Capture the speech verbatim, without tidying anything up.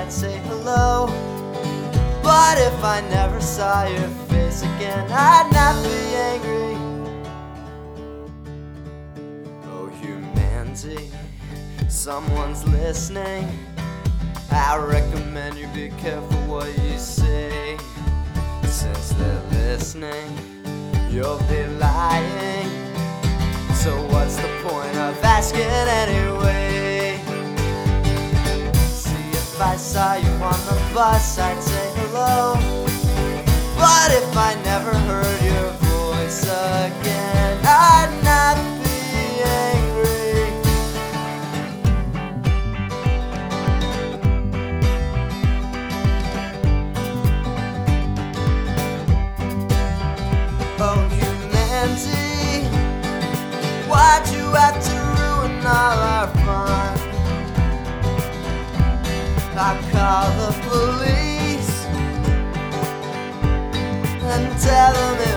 I'd say hello. But if I never saw your face again, I'd not be angry. Oh, humanity, someone's listening. I recommend you be careful what you say. Since they're listening, you'll be lying. So what's the point of asking anyway? See, if I saw you on the bus, I'd say hello. But if I never heard your voice again, I'd not be angry. Oh, humanity, why'd you have to ruin all our fun? I'll call the police and tell them